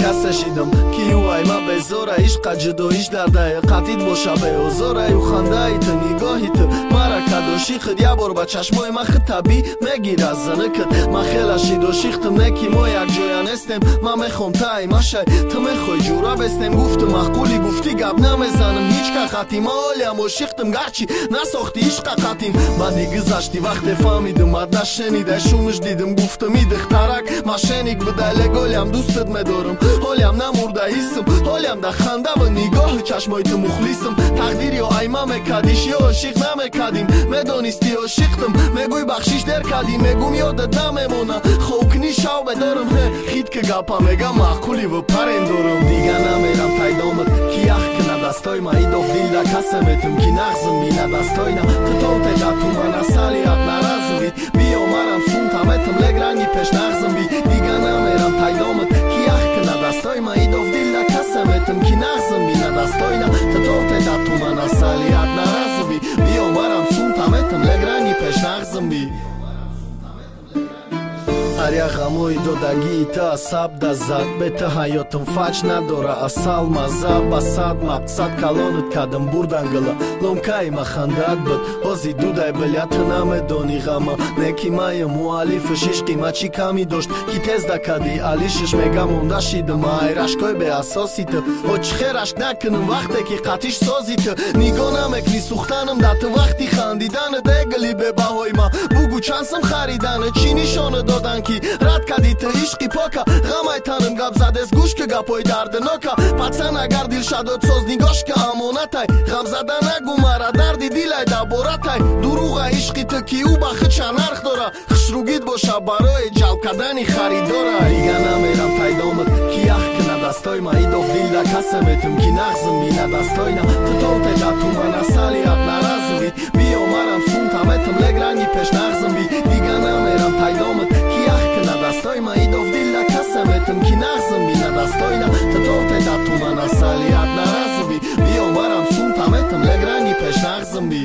касашидам ки юай ма безора ишқа ҷудоиш дардаи қатид боша беозораю хандаиту нигоҳиту мара кадоши хид я бор ба чашмои ма хид табӣ мегира заныкит ма хела шидошихтам неки мо якҷоя нестем ма мехом таи машай ту мехоҳи ҷура бестем гуфту маққули гуфтӣ гап намезанам ҳеҷ ка қатим ма олиам ошихтам гарчи насохти ишқа қатим баъди гузашти вақте фаҳмидум ад нашенидай шумш дидим гуфтум и духтарак машеник будай леголиам дӯстат медорам ҳолиам намурда ҳиссам ҳолиам да хандаву нигоҳу чашмои ту мухлисам тақдир ё айма мекадиш ё ошиқ намекадим медонисти ошиқтам мегӯй бахшиш дер кадим мегум ёдат намемона хокни шав медорам хид ки гапа мегам маққуливу парендорам дига намерам пайдомат ки ях кина дастои ма идов дилда касаметум ки нағзм бина дастойна тутолтеда тумана салиат наразувид биё марам сунтаметум легранги пеш нағзм би дига намерам пайдомат ки ях кина дастои ма идов дилда касаметум ки нағзм бина дастойна тутолтеда тумана салиат наразувид биё марам сунтаметум легранги пеш нағзм би ҳаря ғамои додагии ту асаб да зад бета ҳаётам фаҷ надора асал маза ба сад мақсад калонут кадам бурдангала ломкаи ма хандат буд ҳози дудай биля ту намедони ғама неки мая муаллифу шишқи ма чӣ камӣ дошт ки тез да кади алишиш мегам монда шидам ай рашкҳои беасоси ту о чӣ хе рашк накунам вақте ки қатиш сози ту нигоҳ намекунӣ сухтанам да ту вақти хандиданат эгли бебаҳои ма бугу чансам хариданат чӣ нишона додан ки рад кади ту ишқи пока ғамай танам гап задес гӯш ки гапои дарднока пацан агар дилшадод соз нигош ки амонатай ғам зада нагу мара дарди дилай даборатай дуруға ишқи ту ки ӯ ба худ чанарх дора хушругит боша барои ҷалб кардани харидора дига намерам пайдомат ки ях кина дастои ма идов дилда касаметум ки нағзм бина дастойна тутолтеда тумана салиат наразувид биё марам сунтаметум легранги пеш нағзм би дига намерам пайдомат ки ях кина дастои ма идов дилда касаметум ки нағзм бина дастойна тутолтеда тумана салиат наразувид биё марам сунтаметум легранги пеш нағзм би